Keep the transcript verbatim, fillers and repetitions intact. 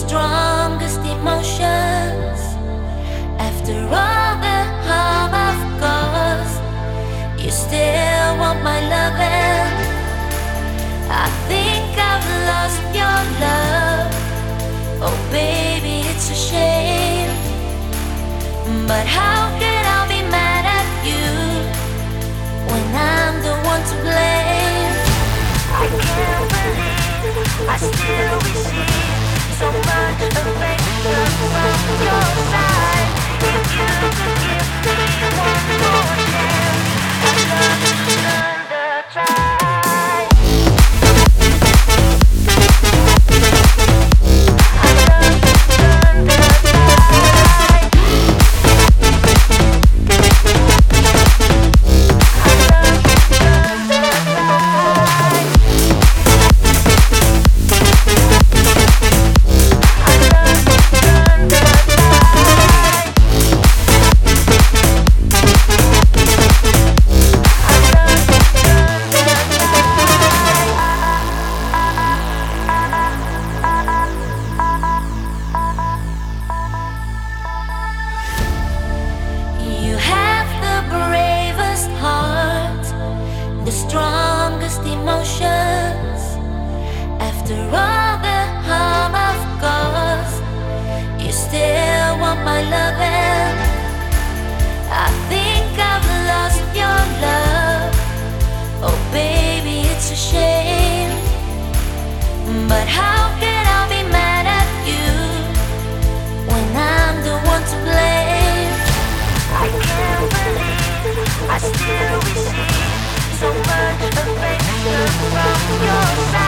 strongest emotions. After all the harm I've caused, you still want my loving. I think I've lost your love. Oh baby, it's a shame. But how can I be mad at you when I'm the one to blame? I can't believe I still receive so much affection from your side. If you could give me one more chance, I'd love to learn the try. I'd love to learn the try. I'd love to learn the try. I'd love to learn the try. You have the bravest heart, the strongest emotions. After all the harm I've caused, you still want my loving. I think I've lost your love. Oh baby, it's a shame. But how can I be mad at you when I'm the one to blame? I can't believe I still receive so much affection from your side.